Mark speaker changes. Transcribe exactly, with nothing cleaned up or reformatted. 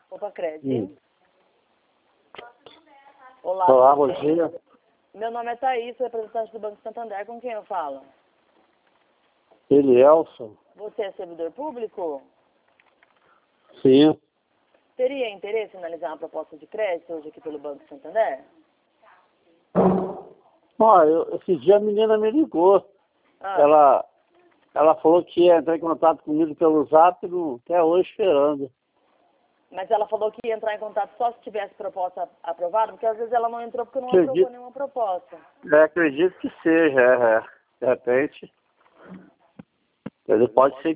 Speaker 1: Opa, Crédito.
Speaker 2: Hum.
Speaker 1: Olá,
Speaker 2: Olá, bom dia.
Speaker 1: Meu nome é Thaís, representante do Banco Santander. Com quem eu falo?
Speaker 2: Elielson?
Speaker 1: Você é servidor público?
Speaker 2: Sim.
Speaker 1: Teria interesse em analisar uma proposta de crédito hoje aqui pelo Banco Santander?
Speaker 2: Ó, eu, esse dia a menina me ligou.
Speaker 1: Ah,
Speaker 2: Ela, ela falou que ia entrar em contato comigo pelo Zap, não, até hoje esperando.
Speaker 1: mas ela falou que ia entrar em contato só se tivesse proposta aprovada, porque às vezes ela não entrou porque não
Speaker 2: Acredito.
Speaker 1: aprovou nenhuma proposta.
Speaker 2: É, acredito que seja, é, é. De repente. Ele pode ser